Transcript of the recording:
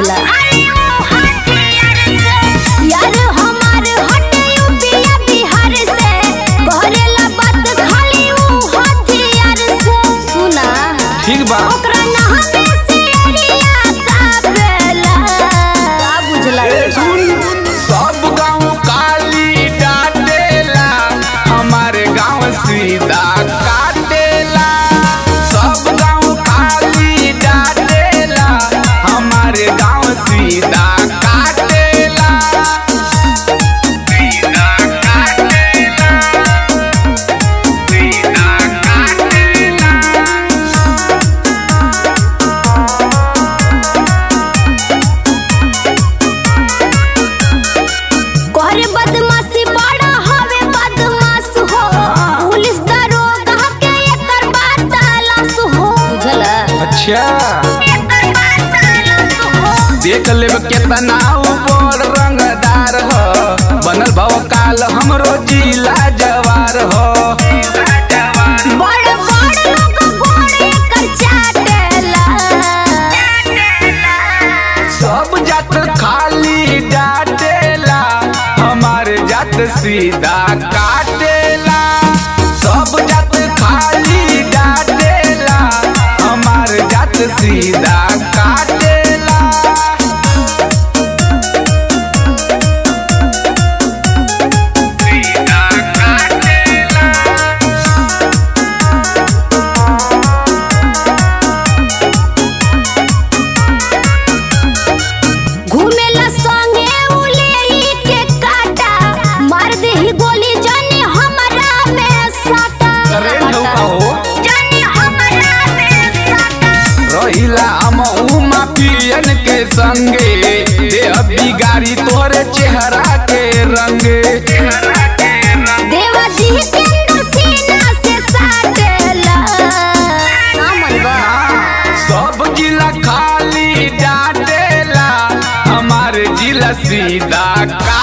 बुझला यार हमार हटे यूपीया बिहार से कहरेला बात खाली ऊ हथियार से सुना ठीक बा ओकरा नहमे से एरिया काबेला का बुझला सुन सब गाँव काली डाटेला हमारे गाँव सीधा काटेला सब गाँव काली डाटेला हमारे गाँव सीधा काटेला सीधा काटेला सीधा काटेला कोहरे बदमाशी बड़ा हवे बदमाश हो पुलिस दरोगा के एकर बात तलाश हो बुझला अच्छा एकर बात तलाश हो देख लेब केतना ऊपर रंगदार हो बनल भव काल हमरो जिला जवार हो बड़ बड़ लोग घोड़े कर चाटेला सब जात खाली डाटेला हमारे जात सीधा काटेला सब जात खाली डाटेला हमारे जात सीधा काटेला सीधा काटेला घूमेला संगे उलेई के काटा मार देही गोली जाने हमरा में साटा अरे नौका हो जाने हमरा में साटा रहिला हम उमा पियन के संगे दे अभी गाड़ी तोरे चेहरा के रंगे देवा जी के सीना से साटेला ना मनवा सब जिला खाली डाटेला हमारे जिला सीधा का